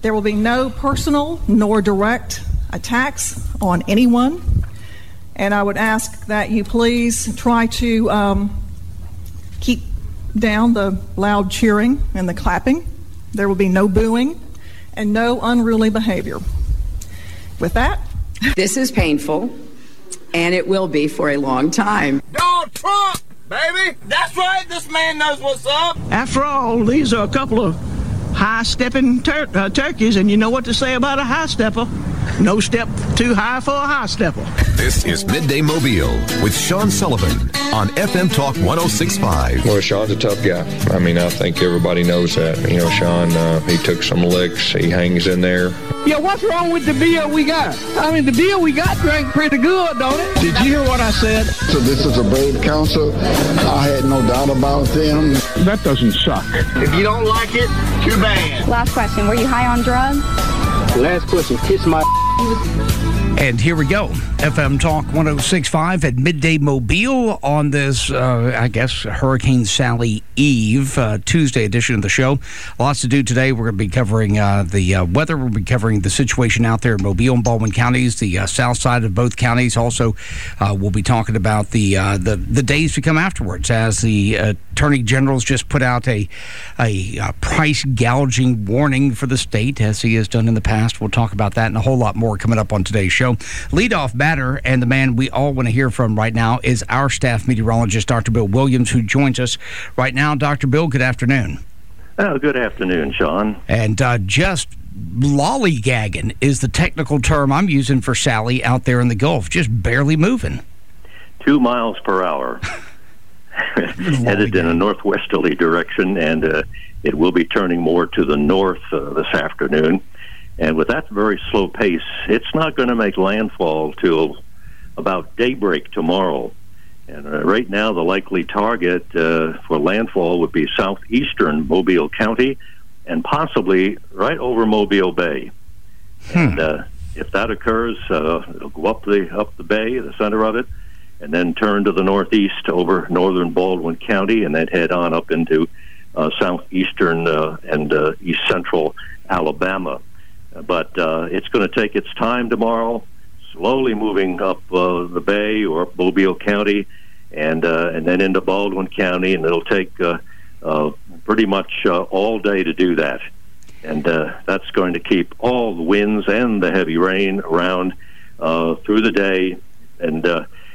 There will be no personal nor direct attacks on anyone. And I would ask that you please try to keep down the loud cheering and the clapping. There will be no booing and no unruly behavior. With that, this is painful, and it will be for a long time. Donald Trump, baby! That's right, this man knows what's up! After all, these are a couple of high-stepping turkeys, and you know what to say about a high-stepper. No step too high for a high-stepper. This is Midday Mobile with Sean Sullivan on FM Talk 106.5. Well, Sean's a tough guy. I mean, I think everybody knows that. You know, Sean, he took some licks. He hangs in there. Yeah, what's wrong with the beer we got? I mean, the beer we got drank pretty good, don't it? Did you hear what I said? So this is a brave council. I had no doubt about them. That doesn't suck. If you don't like it, too bad. Last question, were you high on drugs? Last question, kiss my... And here we go. FM Talk 106.5 at Midday Mobile on this, I guess, Hurricane Sally Eve, Tuesday edition of the show. Lots to do today. We're going to be covering the weather. We'll be covering the situation out there in Mobile and Baldwin counties, the south side of both counties. Also, we'll be talking about the days to come afterwards, as the Attorney General's just put out a price gouging warning for the state, as he has done in the past. We'll talk about that and a whole lot more coming up on today's show. Leadoff batter, and the man we all want to hear from right now, is our staff meteorologist, Dr. Bill Williams, who joins us right now. Dr. Bill, good afternoon. Oh, good afternoon, Sean. And just lollygagging is the technical term I'm using for Sally out there in the Gulf, just barely moving. 2 miles per hour. Headed in a northwesterly direction, and it will be turning more to the north this afternoon. And with that very slow pace, it's not going to make landfall till about daybreak tomorrow. And right now, the likely target for landfall would be southeastern Mobile County and possibly right over Mobile Bay. And if that occurs, it'll go up the bay, the center of it, and then turn to the northeast over northern Baldwin County, and then head on up into southeastern and east central Alabama. But it's going to take its time tomorrow, slowly moving up the bay or up Mobile County, and then into Baldwin County, and it'll take pretty much all day to do that. And that's going to keep all the winds and the heavy rain around through the day and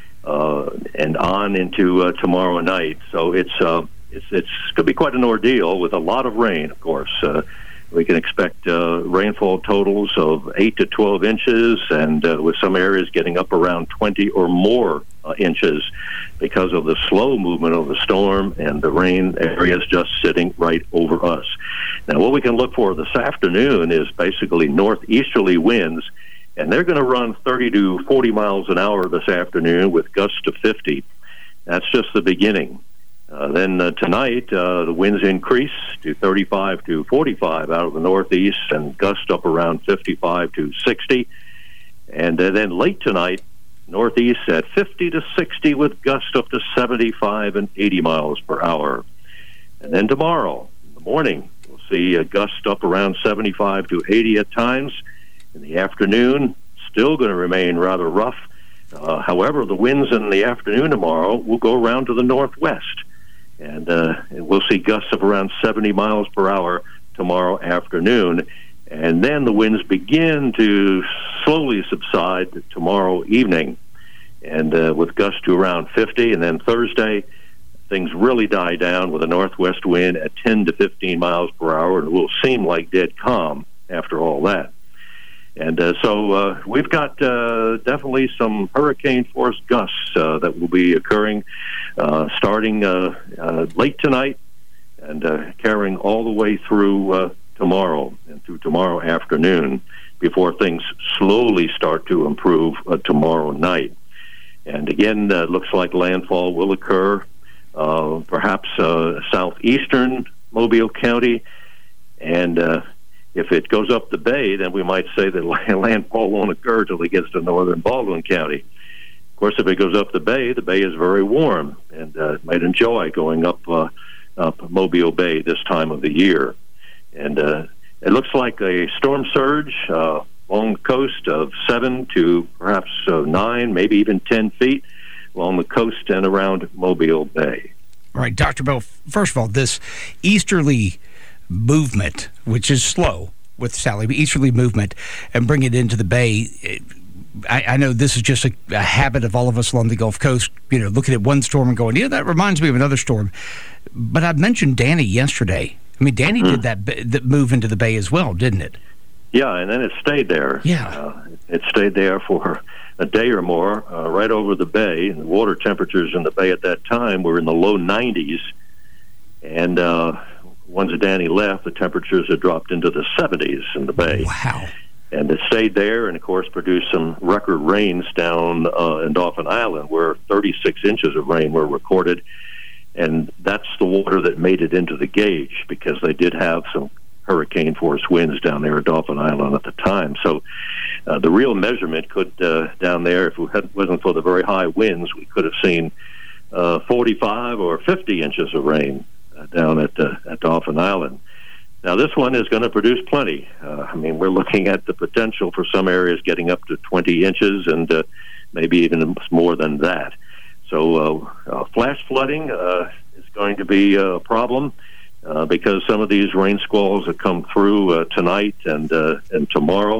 on into tomorrow night. So it's going to be quite an ordeal with a lot of rain, of course. We can expect rainfall totals of 8 to 12 inches, and with some areas getting up around 20 or more inches because of the slow movement of the storm and the rain areas just sitting right over us. Now, what we can look for this afternoon is basically northeasterly winds, and they're going to run 30 to 40 miles an hour this afternoon with gusts to 50. That's just the beginning. Then tonight, the winds increase to 35 to 45 out of the northeast and gust up around 55 to 60. And then late tonight, northeast at 50 to 60 with gusts up to 75 and 80 miles per hour. And then tomorrow, in the morning, we'll see a gust up around 75 to 80 at times. In the afternoon, still going to remain rather rough. However, the winds in the afternoon tomorrow will go around to the northwest. And we'll see gusts of around 70 miles per hour tomorrow afternoon. And then the winds begin to slowly subside tomorrow evening, and with gusts to around 50. And then Thursday, things really die down with a northwest wind at 10 to 15 miles per hour, and it will seem like dead calm after all that. And so we've got definitely some hurricane-force gusts that will be occurring starting late tonight and carrying all the way through tomorrow and through tomorrow afternoon before things slowly start to improve tomorrow night. And again, it looks like landfall will occur perhaps southeastern Mobile County, and if it goes up the bay, then we might say that landfall won't occur till it gets to northern Baldwin County. Of course, if it goes up the bay is very warm, and might enjoy going up Mobile Bay this time of the year. And It looks like a storm surge along the coast of 7 to perhaps 9, maybe even 10 feet along the coast and around Mobile Bay. All right, Dr. Bell, first of all, this easterly movement, which is slow with Sally, but easterly movement and bring it into the bay, I know this is just a habit of all of us along the Gulf Coast, looking at one storm and going, yeah, that reminds me of another storm. But I mentioned Danny yesterday. I mean, Danny did that move into the bay as well, didn't it? Yeah, and then it stayed there. Yeah. It stayed there for a day or more, right over the bay. And the water temperatures in the bay at that time were in the low 90s. And once Danny left, the temperatures had dropped into the 70s in the bay. Wow. And it stayed there and, of course, produced some record rains down in Dauphin Island, where 36 inches of rain were recorded. And that's the water that made it into the gauge, because they did have some hurricane force winds down there at Dauphin Island at the time. So the real measurement could, down there, if it wasn't for the very high winds, we could have seen 45 or 50 inches of rain down at Dauphin Island. Now, this one is going to produce plenty. We're looking at the potential for some areas getting up to 20 inches and maybe even more than that. So flash flooding is going to be a problem because some of these rain squalls that come through tonight and tomorrow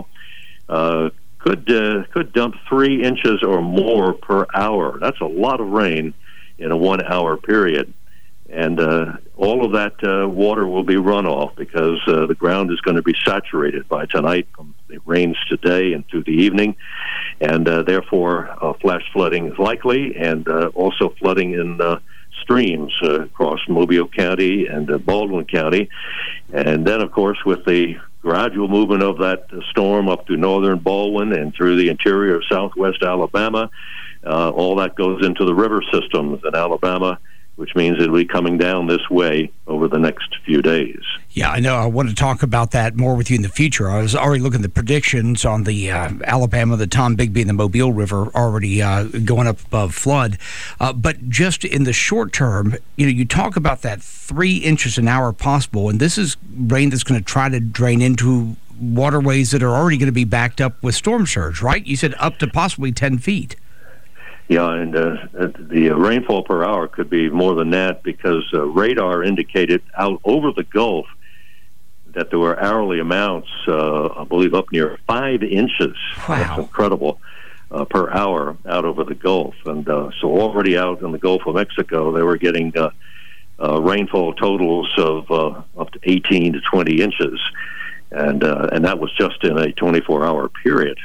could dump 3 inches or more per hour. That's a lot of rain in a 1 hour period. And all of that water will be runoff because the ground is going to be saturated by tonight from the rains today and through the evening. And therefore, flash flooding is likely, and also flooding in streams across Mobile County and Baldwin County. And then, of course, with the gradual movement of that storm up through northern Baldwin and through the interior of southwest Alabama, all that goes into the river systems in Alabama, which means it'll be coming down this way over the next few days. Yeah, I know. I want to talk about that more with you in the future. I was already looking at the predictions on the Alabama, the Tom Bigby, and the Mobile River already going up above flood. But just in the short term, you talk about that 3 inches an hour possible, and this is rain that's going to try to drain into waterways that are already going to be backed up with storm surge, right? You said up to possibly 10 feet. Yeah, and the rainfall per hour could be more than that because radar indicated out over the Gulf that there were hourly amounts, I believe, up near 5 inches. Wow. That's incredible, per hour out over the Gulf. And so already out in the Gulf of Mexico, they were getting rainfall totals of up to 18 to 20 inches. And that was just in a 24-hour period.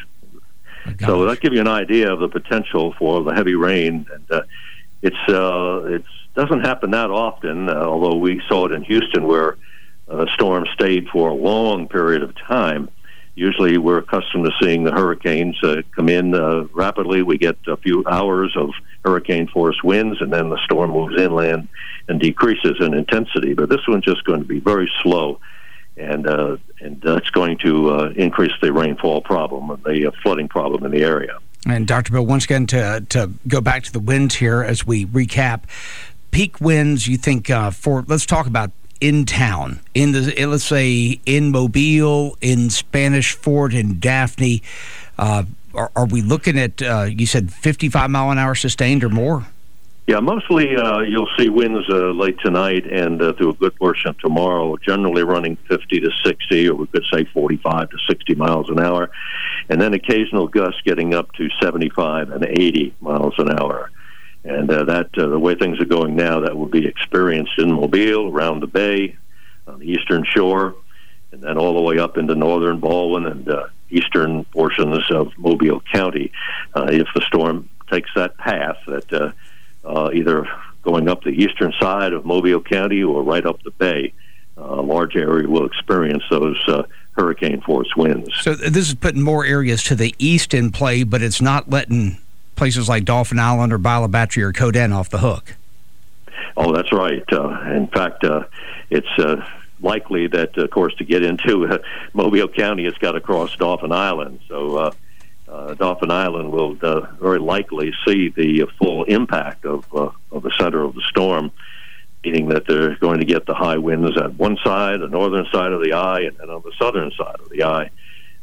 So that gives you an idea of the potential for the heavy rain, and it doesn't happen that often. Although we saw it in Houston, where a storm stayed for a long period of time. Usually, we're accustomed to seeing the hurricanes come in rapidly. We get a few hours of hurricane force winds, and then the storm moves inland and decreases in intensity. But this one's just going to be very slow. And that's going to increase the rainfall problem, the flooding problem in the area. And Dr. Bill, once again, to go back to the winds here as we recap, peak winds, you think let's talk about in town, let's say in Mobile, in Spanish Fort, in Daphne, are we looking at, you said 55 mile an hour sustained or more? Yeah, mostly you'll see winds late tonight and through a good portion of tomorrow, generally running 50 to 60, or we could say 45 to 60 miles an hour, and then occasional gusts getting up to 75 and 80 miles an hour. And the way things are going now, that will be experienced in Mobile, around the bay, on the eastern shore, and then all the way up into northern Baldwin and eastern portions of Mobile County. If the storm takes that path, that either going up the eastern side of Mobile County or right up the bay, a large area will experience those hurricane force winds. So this is putting more areas to the east in play, but it's not letting places like Dauphin Island or Balabatry or Coden off the hook. Oh, that's right. In fact, it's likely that, of course, to get into Mobile County, it's got to cross Dauphin Island. So Dauphin Island will very likely see the full impact of the center of the storm. meaning that they're going to get the high winds at one side, the northern side of the eye, and then on the southern side of the eye.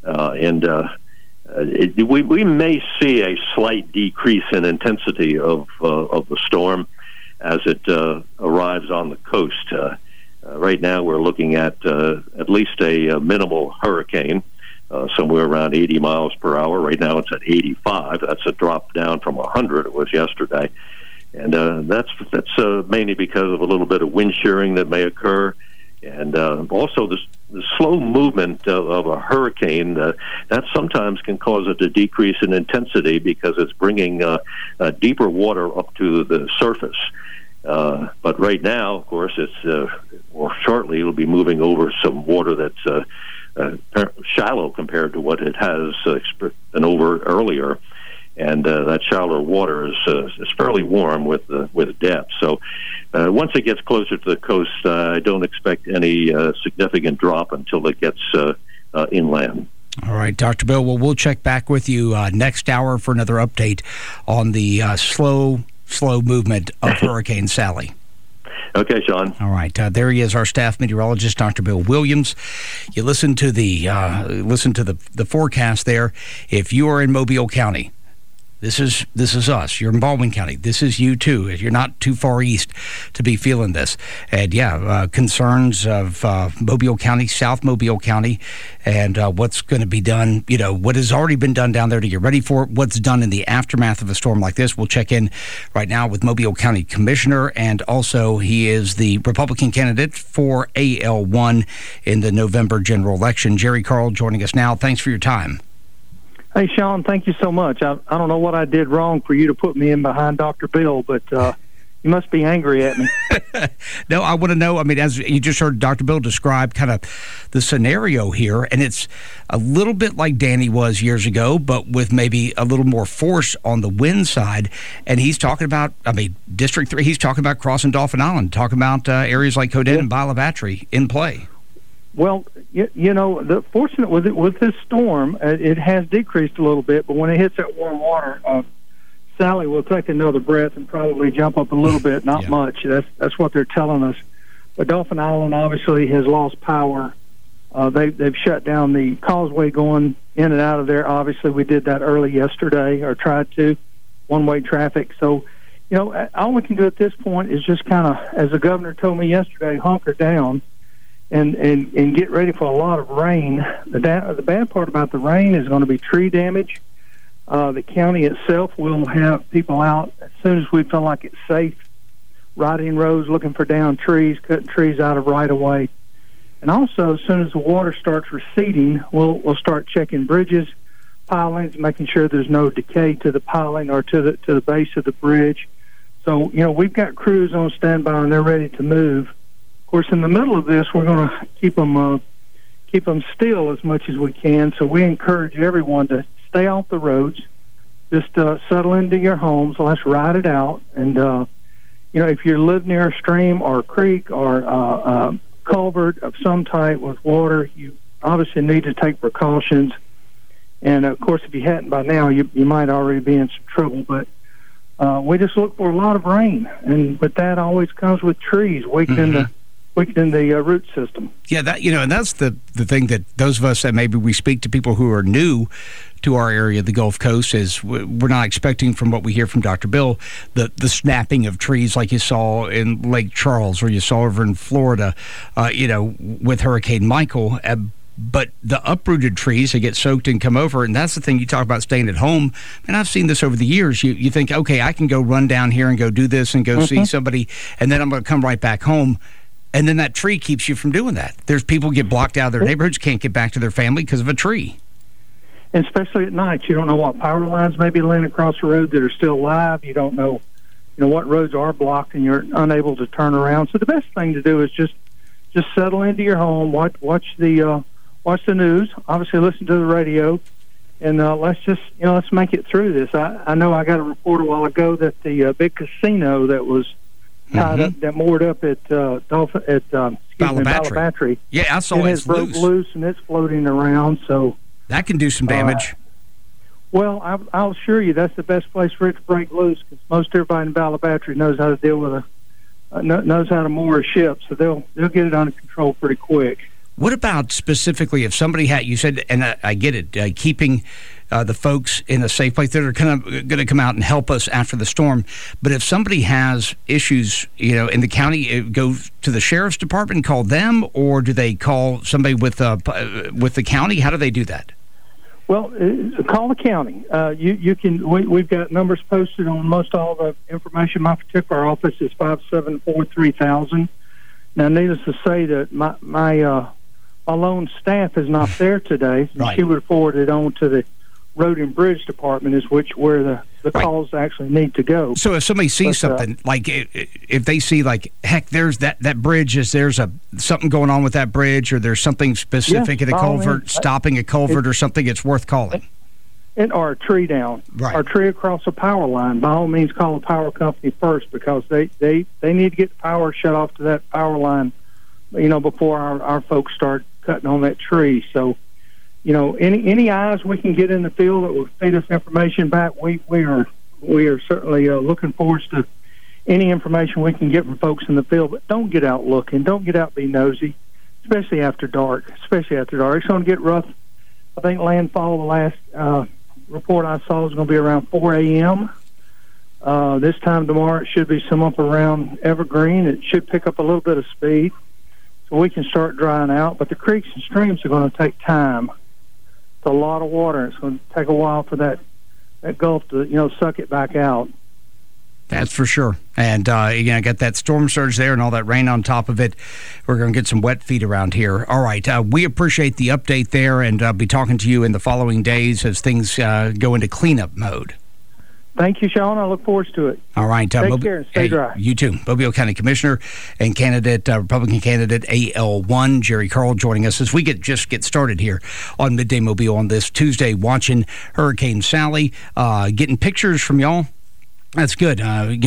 We may see a slight decrease in intensity of the storm as it arrives on the coast. Right now, we're looking at least a minimal hurricane, somewhere around 80 miles per hour. Right now, it's at 85. That's a drop down from 100 it was yesterday. And that's mainly because of a little bit of wind shearing that may occur, and also the slow movement of a hurricane that sometimes can cause it to decrease in intensity because it's bringing deeper water up to the surface. But right now, of course, or shortly it'll be moving over some water that's shallow compared to what it has been over earlier. And that shallower water is fairly warm with depth. So once it gets closer to the coast, I don't expect any significant drop until it gets inland. All right, Dr. Bill. Well, we'll check back with you next hour for another update on the slow movement of Hurricane Sally. Okay, Sean. All right, there he is, our staff meteorologist, Dr. Bill Williams. You listen to the forecast there. If you are in Mobile County, this is us. You're in Baldwin County. This is you too. You're not too far east to be feeling this. And concerns of Mobile County, South Mobile County, and what's going to be done. What has already been done down there to get ready for it. What's done in the aftermath of a storm like this. We'll check in right now with Mobile County Commissioner, and also he is the Republican candidate for AL1 in the November general election. Jerry Carl joining us now. Thanks for your time. Hey, Sean, thank you so much. I don't know what I did wrong for you to put me in behind Dr. Bill, but you must be angry at me. No, I want to know, as you just heard Dr. Bill describe kind of the scenario here, and it's a little bit like Danny was years ago, but with maybe a little more force on the wind side. And he's talking about, District 3, he's talking about crossing Dauphin Island, talking about areas like Coden and Bala Battery in play. Well, the fortunate with this storm, it has decreased a little bit, but when it hits that warm water, Sally will take another breath and probably jump up a little bit, not much. That's what they're telling us. But Dauphin Island obviously has lost power. They've shut down the causeway going in and out of there. Obviously, we did that early yesterday, or tried to, one-way traffic. So, all we can do at this point is just kind of, as the governor told me yesterday, hunker down and get ready for a lot of rain. The bad part about the rain is going to be tree damage. The county itself will have people out as soon as we feel like it's safe, riding roads, looking for down trees, cutting trees out of right-of-way. And also, as soon as the water starts receding, we'll start checking bridges, pilings, making sure there's no decay to the piling or to the base of the bridge. So, we've got crews on standby and they're ready to move. Of course, in the middle of this, we're going to keep them still as much as we can. So we encourage everyone to stay off the roads, just settle into your homes. Let's ride it out. And if you live near a stream or a creek or a culvert of some type with water, you obviously need to take precautions. And of course, if you hadn't by now, you might already be in some trouble. But we just look for a lot of rain, but that always comes with trees weakening the root system. Yeah, and that's the thing that those of us that maybe we speak to people who are new to our area, the Gulf Coast, is we're not expecting from what we hear from Dr. Bill, the snapping of trees like you saw in Lake Charles or you saw over in Florida, with Hurricane Michael. But the uprooted trees that get soaked and come over, and that's the thing you talk about staying at home. And I've seen this over the years. You think, okay, I can go run down here and go do this and go see somebody, and then I'm going to come right back home. And then that tree keeps you from doing that. There's people get blocked out of their neighborhoods, can't get back to their family because of a tree. And especially at night, you don't know what power lines may be laying across the road that are still live. You don't know, what roads are blocked, and you're unable to turn around. So the best thing to do is just settle into your home, watch the news, obviously listen to the radio, and let's make it through this. I know I got a report a while ago that the big casino that was tied up, that moored up at Bala Battery. Yeah, I saw it. It broke loose and it's floating around. So that can do some damage. Well, I'll assure you that's the best place for it to break loose, because most everybody in Bala Battery knows how to deal with knows how to moor a ship, so they'll get it under control pretty quick. What about specifically if somebody had, you said, and I get it, keeping the folks in a safe place that are kind of going to come out and help us after the storm. But if somebody has issues, in the county, go to the sheriff's department, call them, or do they call somebody with the county? How do they do that? Well, call the county. You can. We've got numbers posted on most all the information. My particular office is 574-3000. Now, needless to say that my lone staff is not there today. Right. She would forward it on to the Road and Bridge Department, is where the right. calls actually need to go. So if somebody sees something, like if they see, like, heck, there's that bridge, there's something going on with that bridge, or there's something specific in a culvert, stopping a culvert or something, it's worth calling. Or a tree down, right. or a tree across a power line. By all means, call the power company first, because they need to get the power shut off to that power line, before our folks start cutting on that tree. So, any eyes we can get in the field that will feed us information back, we are certainly looking forward to any information we can get from folks in the field. But don't get out looking. Don't get out be nosy, especially after dark. It's going to get rough. I think landfall, the last report I saw, is going to be around 4 a.m. This time tomorrow, it should be some up around Evergreen. It should pick up a little bit of speed, so we can start drying out. But the creeks and streams are going to take time. It's a lot of water. It's going to take a while for that Gulf to suck it back out. That's for sure. And again, I got that storm surge there and all that rain on top of it. We're going to get some wet feet around here. All right. We appreciate the update there, and I'll be talking to you in the following days as things go into cleanup mode. Thank you, Sean. I look forward to it. All right. Take care and stay dry. You too. Mobile County Commissioner and Republican candidate AL1, Jerry Carl, joining us as we get started here on Midday Mobile on this Tuesday, watching Hurricane Sally, getting pictures from y'all. That's good.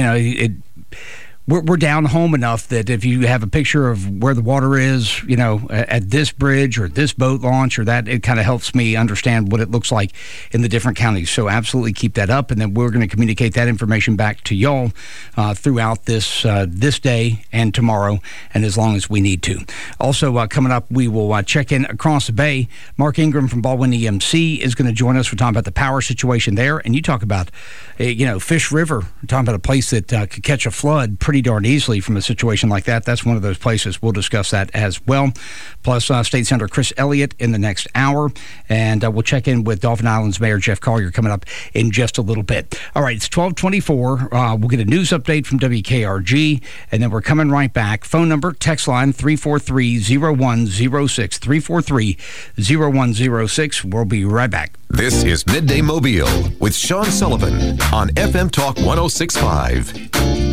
We're down home enough that if you have a picture of where the water is, at this bridge or this boat launch or that, it kind of helps me understand what it looks like in the different counties. So absolutely keep that up, and then we're going to communicate that information back to y'all throughout this day and tomorrow, and as long as we need to. Also, coming up, we will check in across the bay. Mark Ingram from Baldwin EMC is going to join us. We're talking about the power situation there, and you talk about, Fish River. We're talking about a place that could catch a flood pretty darn easily from a situation like that. That's one of those places. We'll discuss that as well. Plus, State Senator Chris Elliott in the next hour. And we'll check in with Dauphin Island's Mayor Jeff Collier coming up in just a little bit. All right, it's 12:24. We'll get a news update from WKRG, and then we're coming right back. Phone number, text line 343-0106, 343-0106. We'll be right back. This is Midday Mobile with Sean Sullivan on FM Talk 106.5.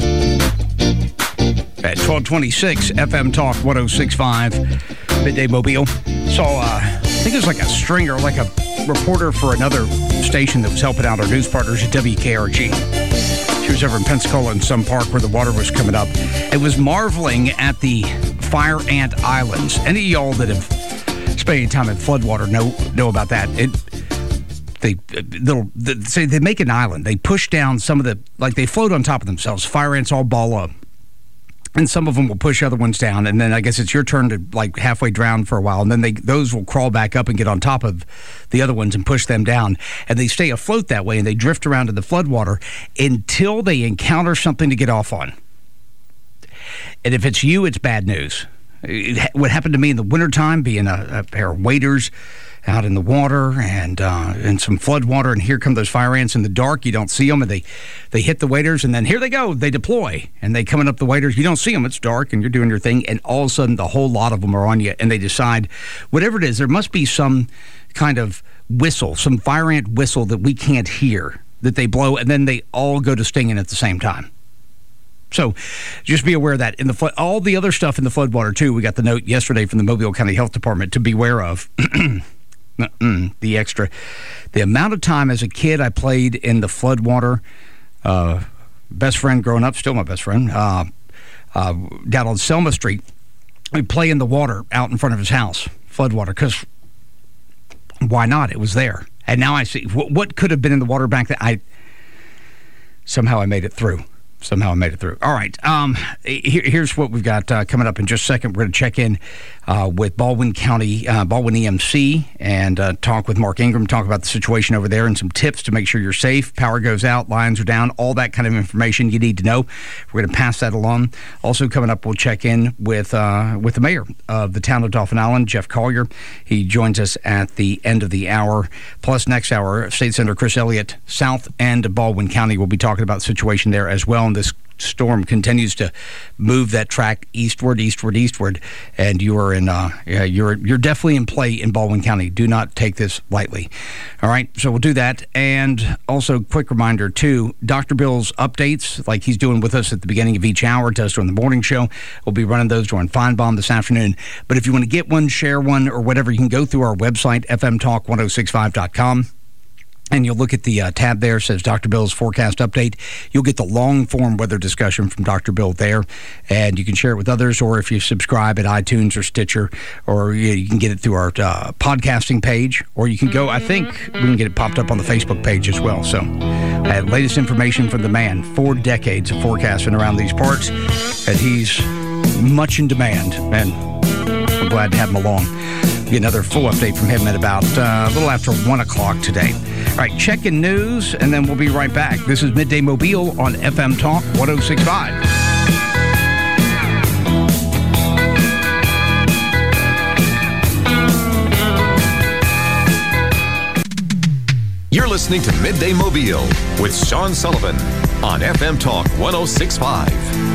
At 1226 FM Talk 106.5, Midday Mobile. So I think it was like a stringer, like a reporter for another station that was helping out our news partners at WKRG. She was over in Pensacola in some park where the water was coming up. It was marveling at the fire ant islands. Any of y'all that have spent any time in floodwater know about that. They make an island. They push down some of they float on top of themselves. Fire ants all ball up. And some of them will push other ones down, and then I guess it's your turn to halfway drown for a while, and then those will crawl back up and get on top of the other ones and push them down, and they stay afloat that way, and they drift around in the floodwater until they encounter something to get off on. And if it's you, it's bad news. What happened to me in the wintertime, being a pair of waders out in the water and some flood water, and here come those fire ants in the dark. You don't see them, and they hit the waders, and then here they go. They deploy, and they coming up the waders. You don't see them. It's dark, and you're doing your thing, and all of a sudden, the whole lot of them are on you, and they decide, whatever it is, there must be some kind of whistle, some fire ant whistle that we can't hear, that they blow, and then they all go to stinging at the same time. So just be aware of that. In the all the other stuff in the floodwater, too, we got the note yesterday from the Mobile County Health Department to beware of. The amount of time as a kid I played in the floodwater, best friend growing up, still my best friend, down on Selma Street, we'd play in the water out in front of his house, floodwater, because why not? It was there. And now I see what could have been in the water back then. Somehow I made it through. Somehow I made it through. All right. Here's what we've got coming up in just a second. We're going to check in with Baldwin County, Baldwin EMC, and talk with Mark Ingram, talk about the situation over there and some tips to make sure you're safe. Power goes out, lines are down, all that kind of information you need to know. We're going to pass that along. Also coming up, we'll check in with the mayor of the town of Dauphin Island, Jeff Collier. He joins us at the end of the hour. Plus, next hour, State Senator Chris Elliott, south end of Baldwin County, will be talking about the situation there as well. And this storm continues to move that track eastward, and you are in you're definitely in play in Baldwin County. Do not take this lightly. All right, so we'll do that. And also, quick reminder too, Dr. Bill's updates, like he's doing with us at the beginning of each hour, does during the morning show. We'll be running those during Feinbaum this afternoon. But if you want to get one, share one, or whatever, you can go through our website, fmtalk1065.com. And you'll look at the tab there, says Dr. Bill's forecast update. You'll get the long-form weather discussion from Dr. Bill there, and you can share it with others, or if you subscribe at iTunes or Stitcher, or you can get it through our podcasting page, or you can go, I think we can get it popped up on the Facebook page as well. So, latest information from the man, 4 decades of forecasting around these parts, and he's much in demand, and we're glad to have him along. Get another full update from him at about a little after 1 o'clock today. All right, checking news, and then we'll be right back. This is Midday Mobile on FM Talk 106.5. You're listening to Midday Mobile with Sean Sullivan on FM Talk 106.5.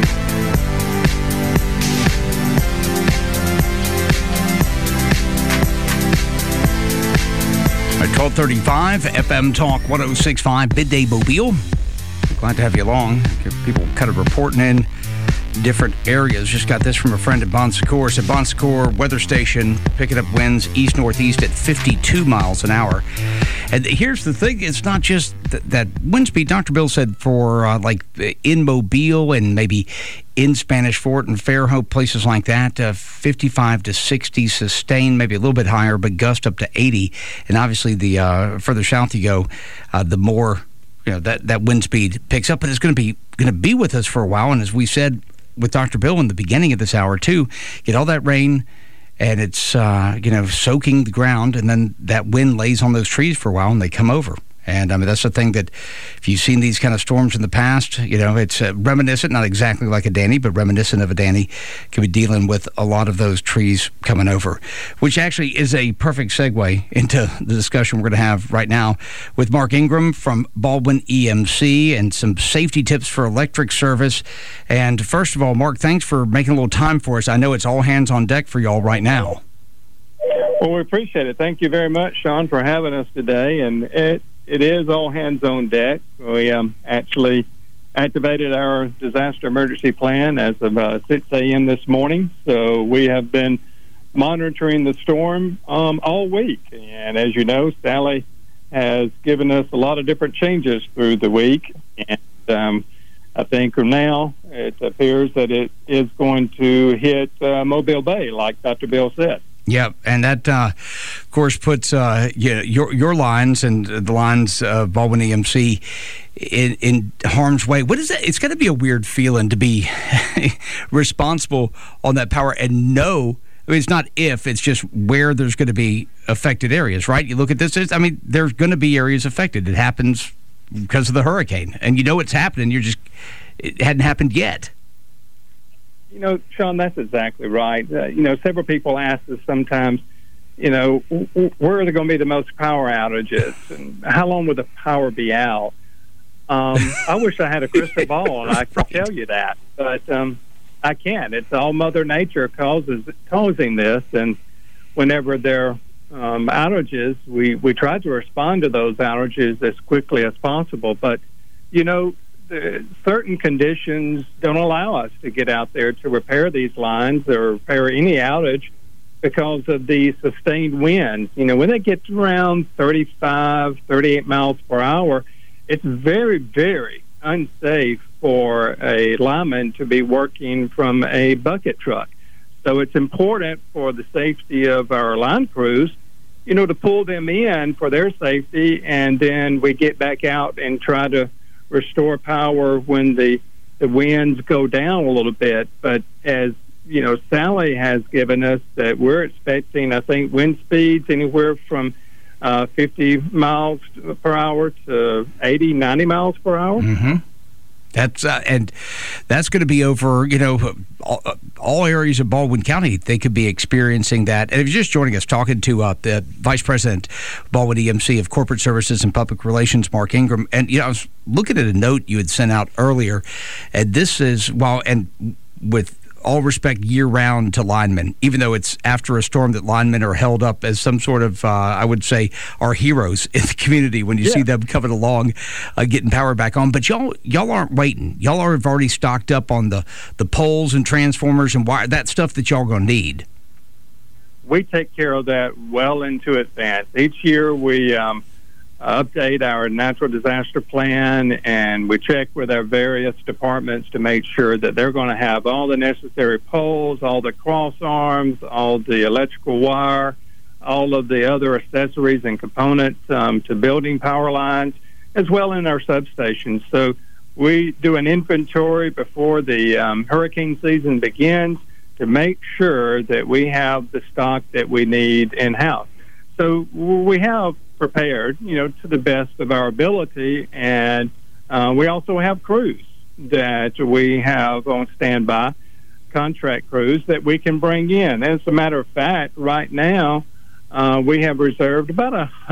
1235 FM Talk 106.5 Midday Mobile. Glad to have you along. People kind of reporting in different areas. Just got this from a friend at Bon Secours. At Bon Secours Weather Station, picking up winds east-northeast at 52 miles an hour. And here's the thing, it's not just that wind speed. Dr. Bill said for like in Mobile and maybe in Spanish Fort and Fairhope, places like that, 55 to 60 sustained, maybe a little bit higher, but gust up to 80. And obviously the further south you go, the more that wind speed picks up. But it's going to be with us for a while. And as we said with Dr. Bill in the beginning of this hour too, get all that rain, and it's soaking the ground, and then that wind lays on those trees for a while, and they come over. And I mean, that's the thing that if you've seen these kind of storms in the past, it's reminiscent, not exactly like a Danny, but reminiscent of a Danny, can be dealing with a lot of those trees coming over, which actually is a perfect segue into the discussion we're going to have right now with Mark Ingram from Baldwin EMC and some safety tips for electric service. And first of all, Mark, thanks for making a little time for us. I know it's all hands on deck for y'all right now. Well, we appreciate it. Thank you very much, Sean, for having us today. And it is all hands on deck. We actually activated our disaster emergency plan as of 6 a.m. this morning. So we have been monitoring the storm all week. And as you know, Sally has given us a lot of different changes through the week. And I think now it appears that it is going to hit Mobile Bay, like Dr. Bill said. Yeah, and that, of course, puts your lines and the lines of Baldwin EMC in harm's way. What is that? It's got to be a weird feeling to be responsible on that power and know. I mean, it's not if, it's just where there's going to be affected areas, right? You look at this, there's going to be areas affected. It happens because of the hurricane, and it's happening. It hadn't happened yet. Sean, that's exactly right. Several people ask us sometimes, where are there going to be the most power outages and how long will the power be out? I wish I had a crystal ball and I could tell you that, but I can't. It's all Mother Nature causing this, and whenever there are outages, we try to respond to those outages as quickly as possible. But, certain conditions don't allow us to get out there to repair these lines or repair any outage because of the sustained winds. When they get to around 35, 38 miles per hour, it's very, very unsafe for a lineman to be working from a bucket truck. So it's important for the safety of our line crews, to pull them in for their safety, and then we get back out and try to restore power when the the winds go down a little bit. But as you know, Sally has given us that we're expecting, I think, wind speeds anywhere from 50 miles per hour to 80, 90 miles per hour. Mm-hmm. That's and that's going to be over, all areas of Baldwin County. They could be experiencing that. And if you're just joining us, talking to the Vice President, Baldwin EMC of Corporate Services and Public Relations, Mark Ingram. And, I was looking at a note you had sent out earlier. And this is, with all respect, year-round to linemen, even though it's after a storm that linemen are held up as some sort of, I would say, are heroes in the community when you see them coming along, getting power back on. But y'all aren't waiting. Y'all have already stocked up on the poles and transformers and wire, that stuff that y'all going to need. We take care of that well into advance. Each year we update our natural disaster plan, and we check with our various departments to make sure that they're going to have all the necessary poles, all the cross arms, all the electrical wire, all of the other accessories and components to building power lines, as well in our substations. So we do an inventory before the hurricane season begins to make sure that we have the stock that we need in-house. So we have prepared, to the best of our ability, and we also have crews that we have on standby, contract crews that we can bring in. As a matter of fact, right now we have reserved about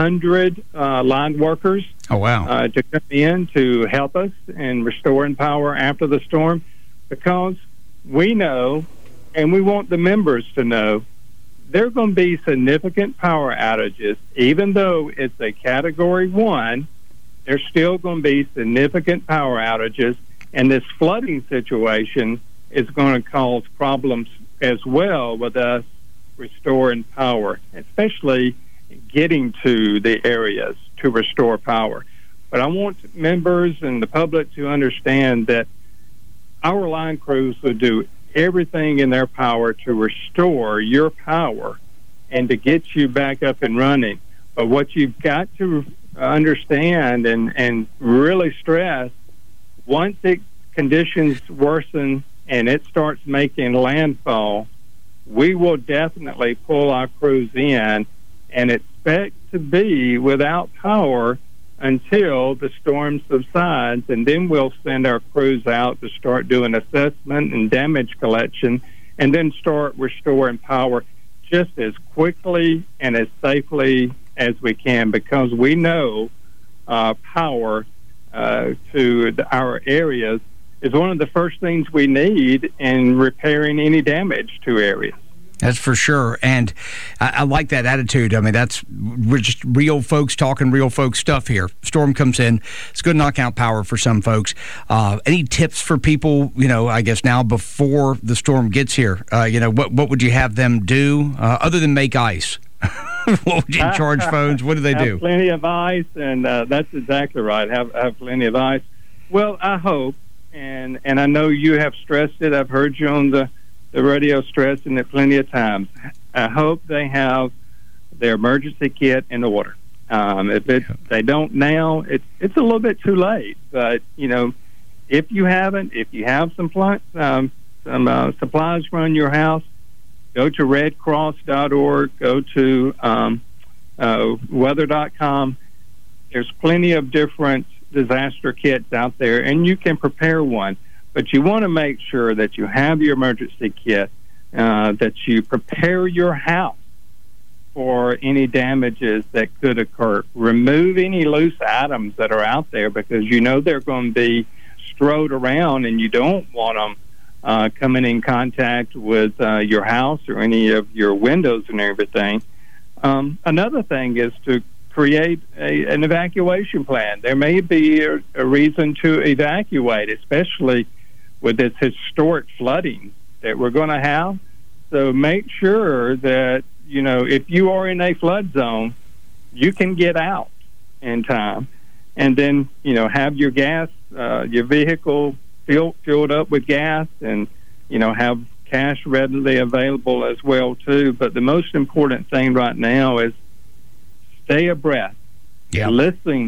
100 line workers. Oh, wow. To come in to help us in restoring power after the storm, because we know, and we want the members to know, there are going to be significant power outages. Even though it's a Category 1, there's still going to be significant power outages, and this flooding situation is going to cause problems as well with us restoring power, especially getting to the areas to restore power. But I want members and the public to understand that our line crews will do everything in their power to restore your power and to get you back up and running. But what you've got to understand and really stress, once conditions worsen and it starts making landfall, we will definitely pull our crews in and expect to be without power until the storm subsides, and then we'll send our crews out to start doing assessment and damage collection, and then start restoring power just as quickly and as safely as we can, because we know power to our areas is one of the first things we need in repairing any damage to areas. That's for sure, and I like that attitude. I mean, we're just real folks talking real folks stuff here. Storm comes in, it's going to knock out power for some folks. Any tips for people, I guess now before the storm gets here? What would you have them do other than make ice? What would you charge phones? What do they do? Plenty of ice, and that's exactly right. Have plenty of ice. Well, I hope, and I know you have stressed it. I've heard you on the radio stressing it plenty of times. I hope they have their emergency kit in order. If they don't now, it's a little bit too late. But if you haven't, if you have some supplies around your house, go to redcross.org, go to weather.com. There's plenty of different disaster kits out there, and you can prepare one. But you want to make sure that you have your emergency kit, that you prepare your house for any damages that could occur. Remove any loose items that are out there, because they're going to be strode around, and you don't want them coming in contact with your house or any of your windows and everything. Another thing is to create an evacuation plan. There may be a reason to evacuate, especially with this historic flooding that we're going to have. So make sure that, if you are in a flood zone, you can get out in time. And then, have your gas, your vehicle filled up with gas, and, have cash readily available as well, too. But the most important thing right now is stay abreast. Yeah. Listen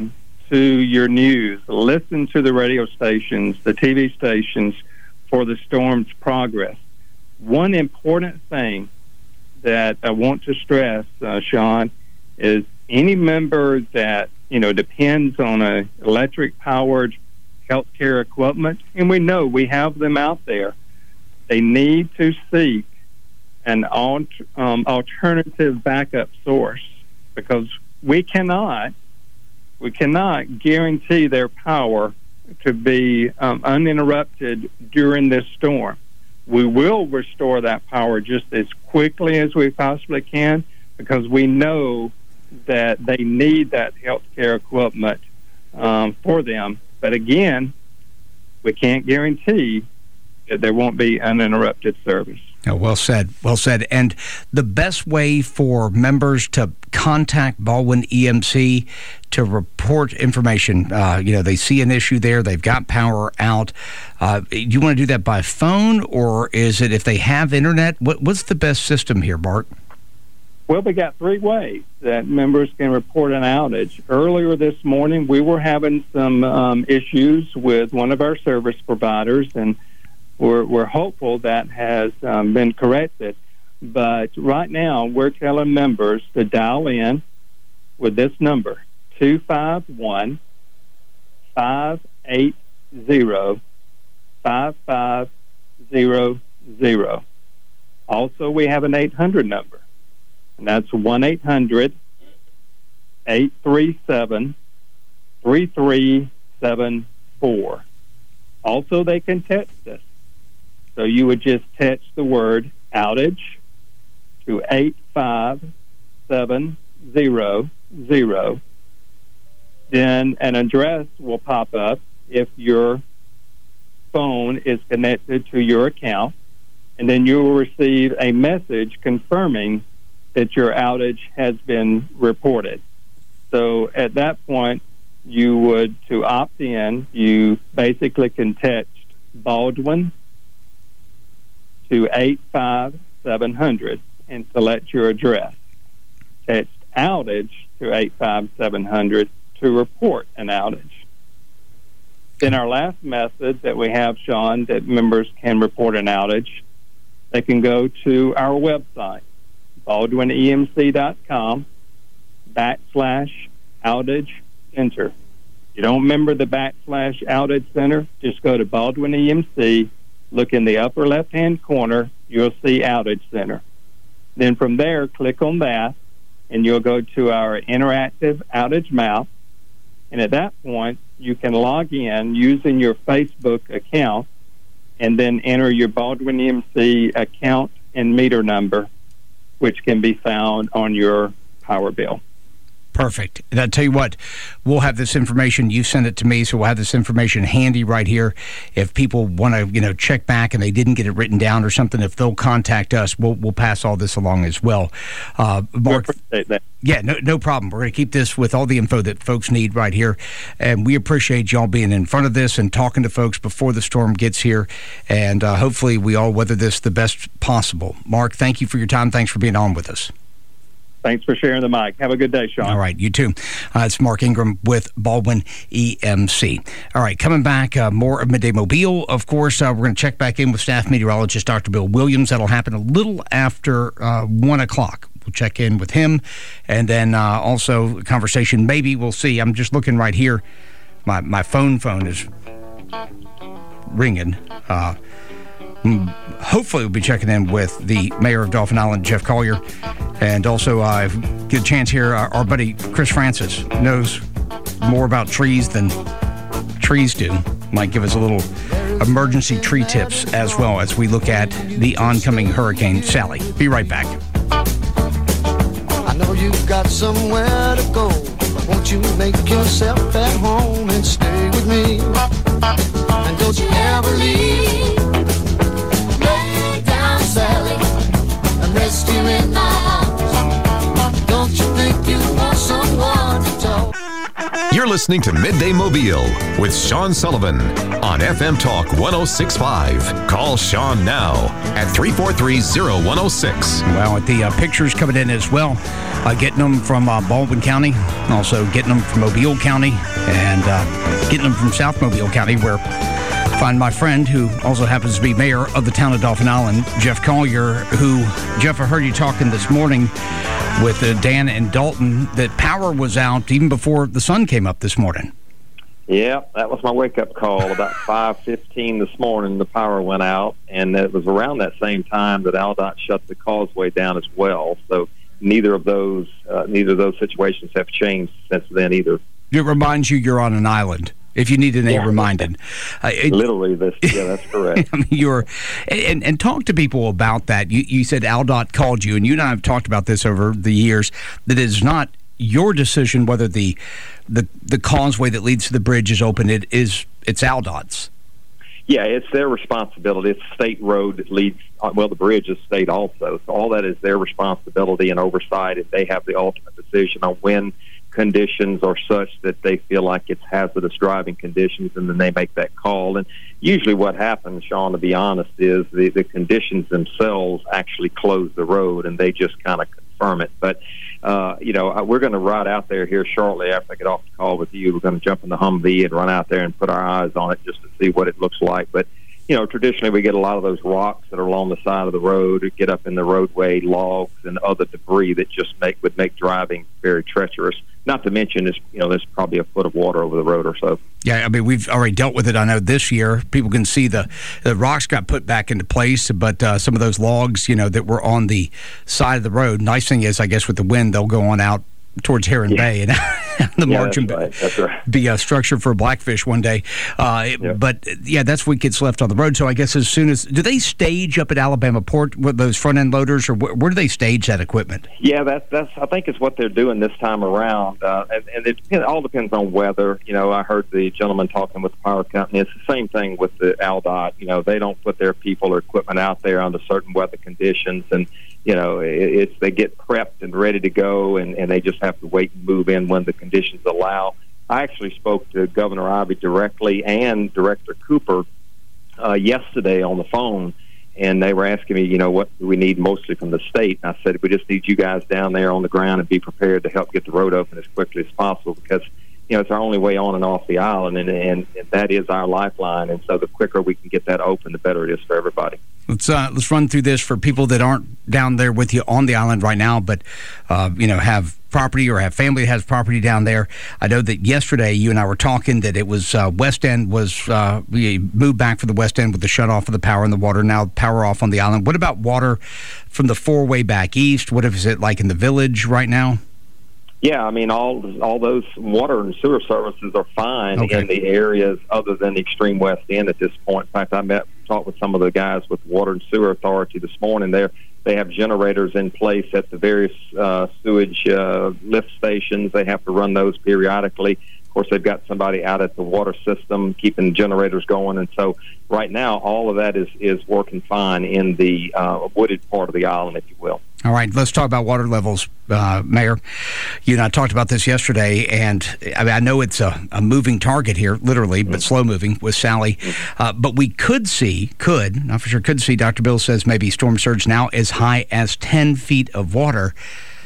to your news, listen to the radio stations, the TV stations for the storm's progress. One important thing that I want to stress, Sean, is any member that, depends on a electric-powered healthcare equipment, and we know we have them out there, they need to seek an alternative backup source, because we cannot guarantee their power to be uninterrupted during this storm. We will restore that power just as quickly as we possibly can, because we know that they need that healthcare equipment for them. But again, we can't guarantee that there won't be uninterrupted service. Oh, well said. Well said. And the best way for members to contact Baldwin EMC to report information, they see an issue there, they've got power out. You want to do that by phone, or is it if they have internet? What's the best system here, Bart? Well, we got 3 ways that members can report an outage. Earlier this morning, we were having some issues with one of our service providers, and we're hopeful that has been corrected. But right now, we're telling members to dial in with this number, 251-580-5500. Also, we have an 800 number, and that's 1-800-837-3374. Also, they can text us. So you would just text the word outage to 85700. Then an address will pop up if your phone is connected to your account, and then you will receive a message confirming that your outage has been reported. So at that point, to opt in, you basically can text Baldwin to 85700 and select your address. Text outage to 85700 to report an outage. Then our last method that we have, Sean, that members can report an outage, they can go to our website, baldwinemc.com/outage center. You don't remember the /outage center, just go to Baldwin EMC, look in the upper left-hand corner, you'll see Outage Center. Then from there, click on that, and you'll go to our interactive outage map. And at that point, you can log in using your Facebook account and then enter your Baldwin EMC account and meter number, which can be found on your power bill. Perfect. And I'll tell you what, we'll have this information. You send it to me, so we'll have this information handy right here. If people want to, check back and they didn't get it written down or something, if they'll contact us, we'll pass all this along as well. Mark, appreciate that. Yeah, no problem. We're going to keep this with all the info that folks need right here, and we appreciate y'all being in front of this and talking to folks before the storm gets here, and hopefully we all weather this the best possible. Mark, thank you for your time. Thanks for being on with us. Thanks for sharing the mic. Have a good day, Sean. All right, you too. It's Mark Ingram with Baldwin EMC. All right, coming back, more of Midday Mobile. Of course, we're going to check back in with staff meteorologist Dr. Bill Williams. That'll happen a little after 1 o'clock. We'll check in with him. And then also a conversation, maybe we'll see. I'm just looking right here. My phone is ringing. Hopefully we'll be checking in with the mayor of Dauphin Island, Jeff Collier. And also, get a chance here, our buddy Chris Francis knows more about trees than trees do. Might give us a little emergency tree tips as well as we look at the oncoming Hurricane Sally. Be right back. I know you've got somewhere to go. Won't you make yourself at home and stay with me? And don't you ever leave. Lay down, Sally, and rest here in my arms. Don't you think you want someone to talk? You're listening to Midday Mobile with Sean Sullivan on FM Talk 106.5. Call Sean now at 343-0106. Well, the pictures coming in as well, getting them from Baldwin County, also getting them from Mobile County, and getting them from South Mobile County, where I find my friend, who also happens to be mayor of the town of Dauphin Island, Jeff Collier, who, Jeff, I heard you talking this morning with Dan and Dalton that power was out even before the sun came up this morning. Yeah, that was my wake-up call. About 5:15 this morning, the power went out, and it was around that same time that Aldott shut the causeway down as well. So neither of those situations have changed since then either. It reminds you you're on an island, if you need any reminded. Literally, that's correct. I mean, and talk to people about that. You said Aldott called you, and you and I have talked about this over the years, that it is not your decision whether the causeway that leads to the bridge is open. It's Aldott's. Yeah, it's their responsibility. It's a state road that leads, well, the bridge is state also. So all that is their responsibility and oversight, and they have the ultimate decision on when conditions are such that they feel like it's hazardous driving conditions, and then they make that call. And usually what happens, Sean, to be honest, is the conditions themselves actually close the road, and they just kind of confirm it. But, we're going to ride out there here shortly after I get off the call with you. We're going to jump in the Humvee and run out there and put our eyes on it just to see what it looks like. But, traditionally we get a lot of those rocks that are along the side of the road, get up in the roadway, logs and other debris that just would make driving very treacherous. Not to mention, there's probably a foot of water over the road or so. Yeah, I mean, we've already dealt with it. I know this year people can see the rocks got put back into place, but some of those logs, that were on the side of the road. Nice thing is, I guess, with the wind, they'll go on out towards Heron Bay, and the margin be a structure for Blackfish one day. But that's what gets left on the road. So I guess as soon as, do they stage up at Alabama Port with those front end loaders, or where do they stage that equipment? Yeah, that's I think it's what they're doing this time around, and it all depends on weather. I heard the gentleman talking with the power company. It's the same thing with the Aldott. They don't put their people or equipment out there under certain weather conditions, and they get prepped and ready to go, and they just have to wait and move in when the conditions allow. I actually spoke to Governor Ivey directly and Director Cooper yesterday on the phone, and they were asking me, what do we need mostly from the state? And I said, we just need you guys down there on the ground and be prepared to help get the road open as quickly as possible, because it's our only way on and off the island, and that is our lifeline. And so the quicker we can get that open, the better it is for everybody. Let's run through this for people that aren't down there with you on the island right now, but have property or have family that has property down there. I know that yesterday you and I were talking that it was West End was we moved back for the West End with the shut off of the power and the water. Now power off on the island. What about water from the four-way back east? What is it like in the village right now? Yeah, I mean, all those water and sewer services are fine in the areas other than the extreme West End at this point. In fact, I talked with some of the guys with Water and Sewer Authority this morning. They have generators in place at the various sewage lift stations. They have to run those periodically. Of course, they've got somebody out at the water system keeping generators going. And so right now, all of that is working fine in the wooded part of the island, if you will. All right, let's talk about water levels, Mayor. You and I talked about this yesterday, and I know it's a moving target here, literally, but slow moving with Sally. But we could see, not for sure, Dr. Bill says maybe storm surge now as high as 10 feet of water.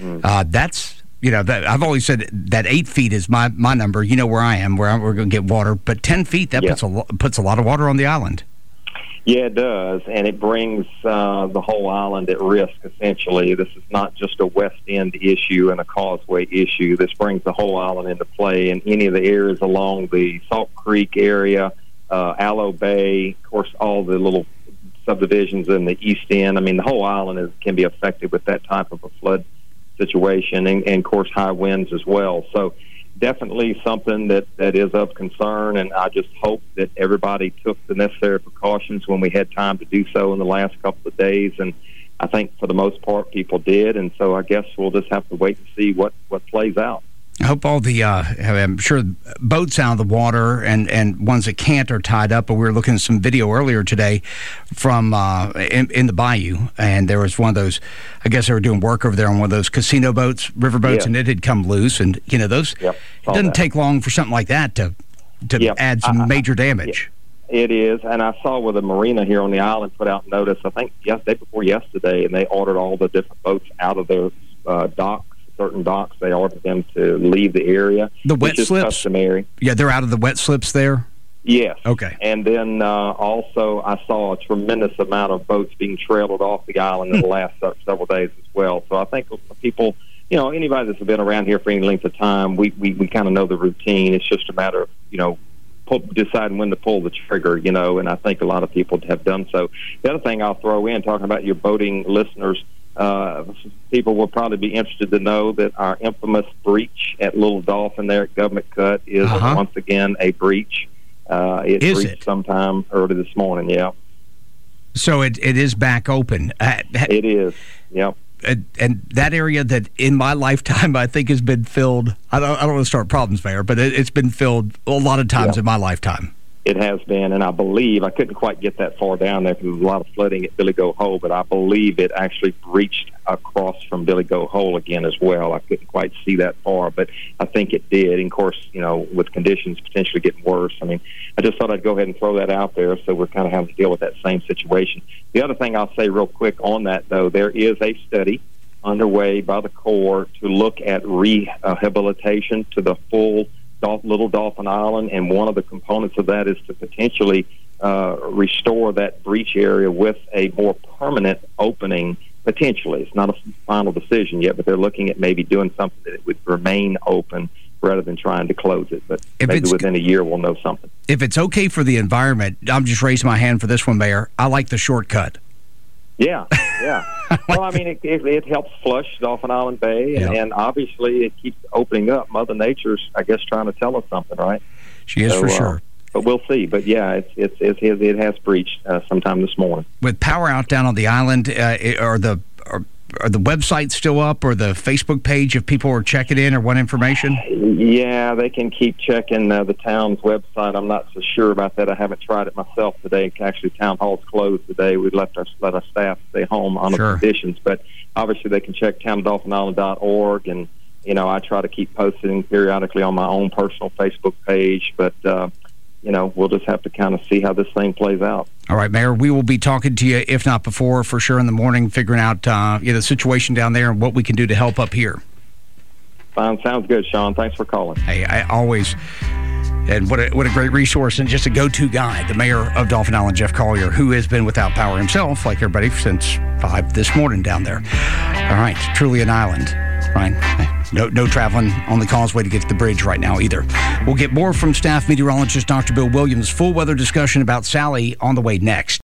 That's, I've always said that 8 feet is my number. You know where I am, where we're going to get water. But 10 feet, that puts a lot of water on the island. Yeah, it does, and it brings the whole island at risk, essentially. This is not just a West End issue and a causeway issue. This brings the whole island into play, and any of the areas along the Salt Creek area, Aloe Bay, of course, all the little subdivisions in the East End. I mean, the whole island can be affected with that type of a flood situation, and of course, high winds as well. So definitely something that is of concern, and I just hope that everybody took the necessary precautions when we had time to do so in the last couple of days, and I think for the most part people did, and so I guess we'll just have to wait and see what plays out. I hope all the, I'm sure boats out of the water and ones that can't are tied up, but we were looking at some video earlier today from in the bayou, and there was one of those, I guess they were doing work over there on one of those casino boats, river boats, and it had come loose, and, those, it doesn't take long for something like that to add some major damage. It is, and I saw where the marina here on the island put out notice, I think day before yesterday, and they ordered all the different boats out of their docks. Certain docks, they ordered them to leave the area. The wet slips? Customary. Yeah, they're out of the wet slips there? Yes. Okay. And then also I saw a tremendous amount of boats being trailed off the island in the last several days as well. So I think people, anybody that's been around here for any length of time, we kind of know the routine. It's just a matter of, deciding when to pull the trigger, and I think a lot of people have done so. The other thing I'll throw in, talking about your boating listeners, people will probably be interested to know that our infamous breach at Little Dolphin there at Government Cut is once again a breach. It breached sometime early this morning, yeah. So it is back open. It is, yep. And that area that in my lifetime I think has been filled, I don't want to start problems, Mayor, but it's been filled a lot of times in my lifetime. It has been, and I believe, I couldn't quite get that far down there because there was a lot of flooding at Billy Goat Hole, but I believe it actually breached across from Billy Goat Hole again as well. I couldn't quite see that far, but I think it did. And of course, with conditions potentially getting worse, I just thought I'd go ahead and throw that out there, so we're kind of having to deal with that same situation. The other thing I'll say real quick on that, though, there is a study underway by the Corps to look at rehabilitation to the full Little Dolphin Island, and one of the components of that is to potentially restore that breach area with a more permanent opening, potentially. It's not a final decision yet, but they're looking at maybe doing something that it would remain open rather than trying to close it. But maybe within a year we'll know something. If it's okay for the environment, I'm just raising my hand for this one, Mayor. I like the shortcut. Yeah. Well, it helps flush Dolphin Island Bay, and obviously it keeps opening up. Mother Nature's, I guess, trying to tell us something, right? She is, for sure. But we'll see. But yeah, it has breached sometime this morning. With power out down on the island, are the websites still up, or the Facebook page if people are checking in or want information? Yeah, they can keep checking the town's website. I'm not so sure about that. I haven't tried it myself today. Actually, town hall's closed today. We let our staff stay home on the conditions, but obviously they can check towndolphinisland.org, and I try to keep posting periodically on my own personal Facebook page, but we'll just have to kind of see how this thing plays out. All right, Mayor, we will be talking to you, if not before, for sure in the morning, figuring out the situation down there and what we can do to help up here. Fine. Sounds good, Sean. Thanks for calling. Hey, I always... And what a great resource and just a go-to guy, the mayor of Dolphin Island, Jeff Collier, who has been without power himself, like everybody, since 5 this morning down there. All right, truly an island, right? No traveling on the causeway to get to the bridge right now either. We'll get more from staff meteorologist Dr. Bill Williams. Full weather discussion about Sally on the way next.